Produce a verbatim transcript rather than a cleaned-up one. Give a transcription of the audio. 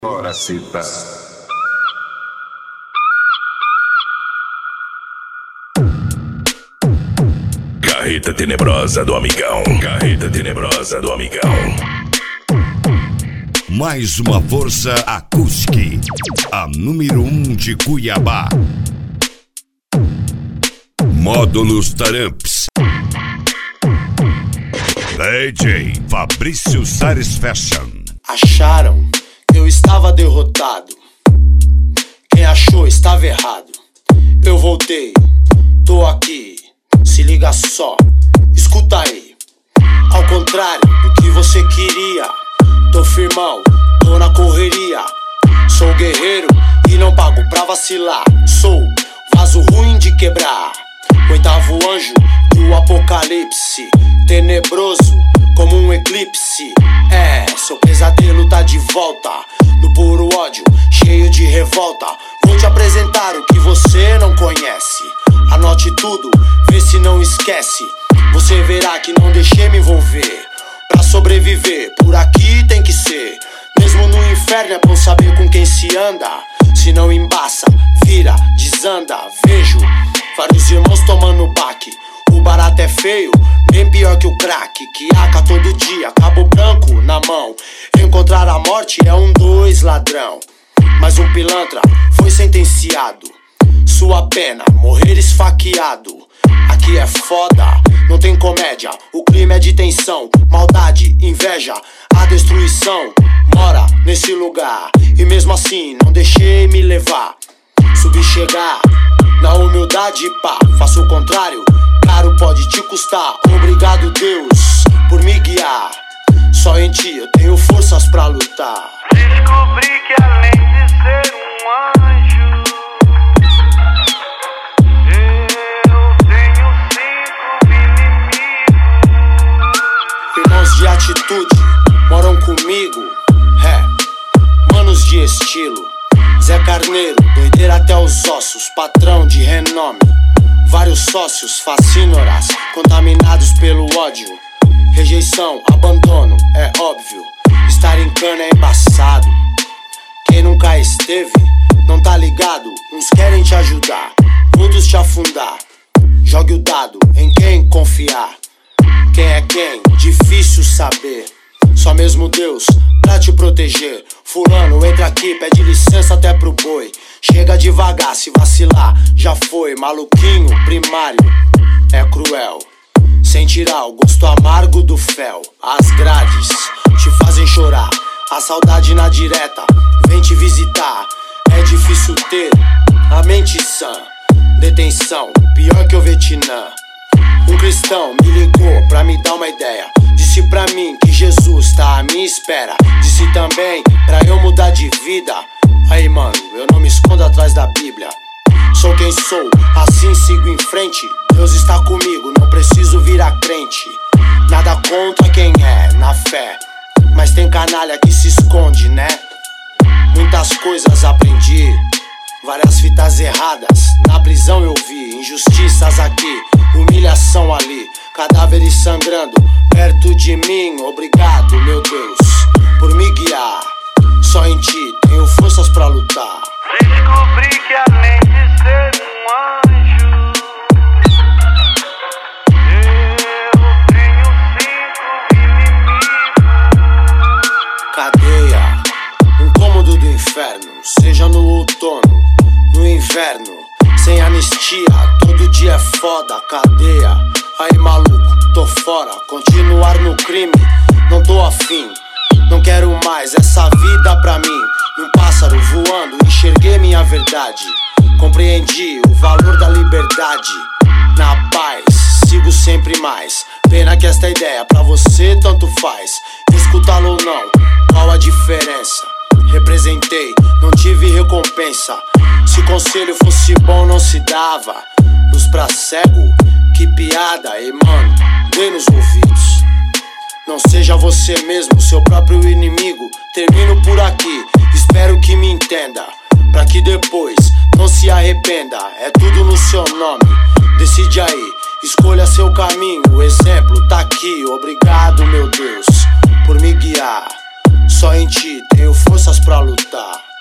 Bora cita. Carreta tenebrosa do amigão. Carreta tenebrosa do amigão. Mais uma força acústica, a número um de Cuiabá. Módulos Taramps. D J Fabrício Satisfaction. Acharam que eu estava derrotado. Quem achou estava errado. Eu voltei, tô aqui. Se liga só, escuta aí. Ao contrário do que você queria, tô firmão, tô na correria. Sou guerreiro e não pago pra vacilar. Sou vaso ruim de quebrar, oitavo anjo do apocalipse, tenebroso como um eclipse. É, seu pesadelo tá de volta, no puro ódio, cheio de revolta. Vou te apresentar o que você não conhece. Anote tudo, vê se não esquece. Você verá que não deixei me envolver. Pra sobreviver, por aqui tem que ser. Mesmo no inferno é bom saber com quem se anda. Se não embaça, vira, desanda. Vejo vários irmãos tomando baque. O barato é feio, bem pior que o crack. Que aca todo dia, cabo branco na mão. Encontrar a morte é um dois ladrão. Mas um pilantra foi sentenciado. Sua pena, morrer esfaqueado. Aqui é foda, não tem comédia. O crime é de tensão, maldade, inveja. A destruição mora nesse lugar. E mesmo assim não deixei me levar. Subi chegar, na humildade pá. Faço o contrário, caro pode te custar. Obrigado Deus por me guiar. Só em ti eu tenho forças pra lutar. Descobri que além de ser um anjo, de atitude, moram comigo, é, manos de estilo. Zé Carneiro, doideira até os ossos, patrão de renome. Vários sócios, fascínoras, contaminados pelo ódio. Rejeição, abandono, é óbvio. Estar em cana é embaçado. Quem nunca esteve, não tá ligado. Uns querem te ajudar, outros te afundar. Jogue o dado em quem confiar. Quem é quem? Difícil saber. Só mesmo Deus pra te proteger. Fulano, entra aqui, pede licença até pro boi. Chega devagar, se vacilar, já foi. Maluquinho primário, é cruel. Sem tirar o gosto amargo do fel. As grades te fazem chorar. A saudade na direta vem te visitar. É difícil ter a mente sã. Detenção, pior que o Vietnã. Um cristão me ligou pra me dar uma ideia. Disse pra mim que Jesus tá à minha espera. Disse também pra eu mudar de vida. Aí mano, eu não me escondo atrás da Bíblia. Sou quem sou, assim sigo em frente. Deus está comigo, não preciso virar crente. Nada contra quem é, na fé. Mas tem canalha que se esconde, né? Muitas coisas aprendi, várias fitas erradas na prisão eu vi. Injustiças aqui, humilhação ali, cadáveres sangrando perto de mim. Obrigado, meu Deus, por me guiar. Só em ti tenho forças pra lutar. Descobri que além de ser um anjo, eu tenho cinco inimigos. Cadeia, um cômodo do inferno. Seja no outono, no inverno, sem anistia, todo dia é foda. Cadeia, aí maluco, tô fora. Continuar no crime, não tô afim. Não quero mais essa vida pra mim. Num pássaro voando, enxerguei minha verdade. Compreendi o valor da liberdade. Na paz, sigo sempre mais. Pena que esta ideia pra você tanto faz. Escutá-lo ou não, qual a diferença? Representei, não tive recompensa. Se conselho fosse bom não se dava. Luz pra cego, que piada. E mano, dê nos ouvidos. Não seja você mesmo, seu próprio inimigo. Termino por aqui, espero que me entenda. Pra que depois não se arrependa. É tudo no seu nome, decide aí. Escolha seu caminho, o exemplo tá aqui. Obrigado meu Deus, por me guiar. Só em ti tenho forças pra lutar.